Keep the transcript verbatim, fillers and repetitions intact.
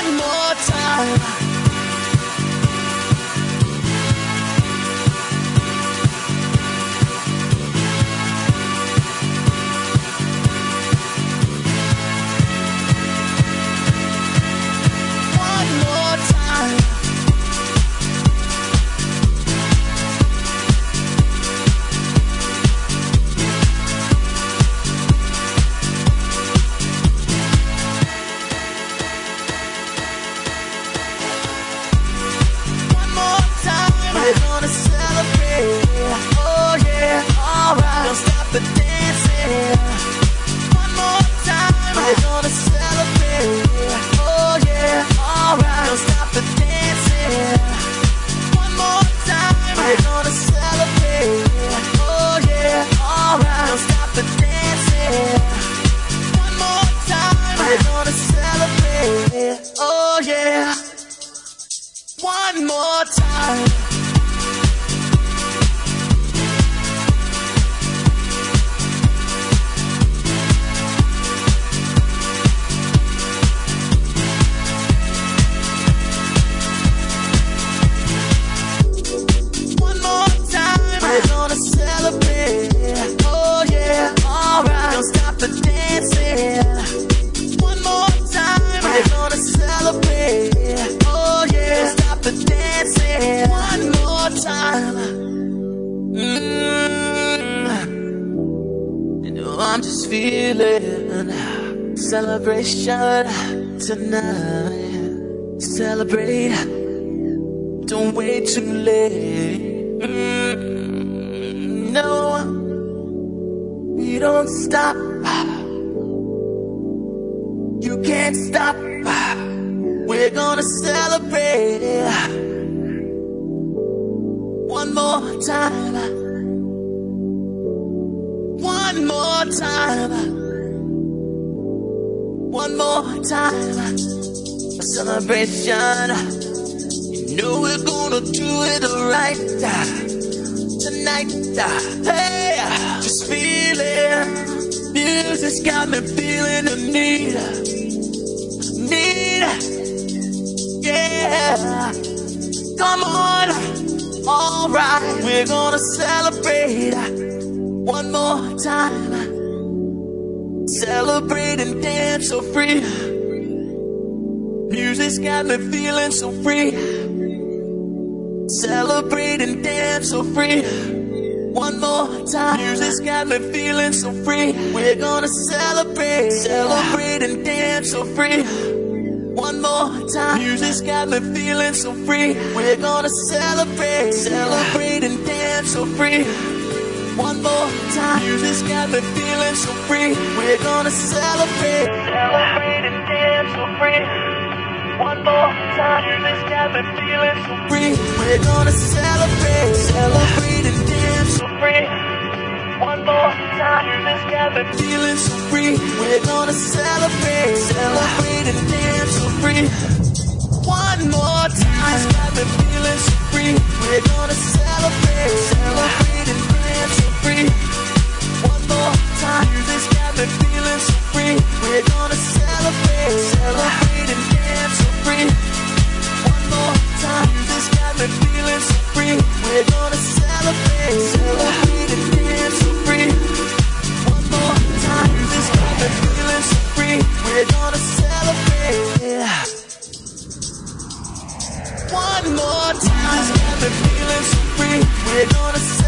One more time. We're gonna celebrate, oh yeah, alright. Don't stop the dancing. One more time. We're gonna celebrate, oh yeah, alright. Don't stop the dancing. One more time. We're gonna celebrate, oh yeah, alright. Don't stop the dancing. One more time. We're gonna celebrate, oh yeah. One more time. We're gonna celebrate, oh yeah, alright. Don't stop the dancing. One more time. We're gonna celebrate, oh yeah. Don't stop the dancing. One more time. Mm-hmm. You know I'm just feeling celebration tonight. Celebrate, don't wait too late. Mm, no, we don't stop. You can't stop. We're gonna celebrate one more time. One more time. One more time. A celebration. You know we're gonna do it right tonight. Hey, just feeling. Music's got me feeling the need. Need. Yeah. Come on. Alright. We're gonna celebrate one more time. Celebrate and dance so free. Music's got me feeling so free. Celebrate and dance so free. One more time. Music's got me feeling so free. We're gonna celebrate. Celebrate and dance so free. One more time. Music's got me feeling so free. We're gonna celebrate. Celebrate and dance so free. One more time. Music's got me feeling so free. We're gonna celebrate. Celebrate and dance so free. One more time, music's got me feeling so free. We're gonna celebrate, celebrate and dance so free. One more time, music's got me feeling so free. We're gonna celebrate, celebrate and dance so free. One more time, music's got me feeling so free. We're gonna celebrate, celebrate and dance so free. One more time, music's got me feeling so free. We're gonna celebrate, celebrate and dance so free. One more time, music's got me feeling so free. We're gonna celebrate, celebrate and dance so free. One more time, music's got me feeling so free. We're gonna celebrate. One more time, music's got me feeling so free. We're gonna celebrate.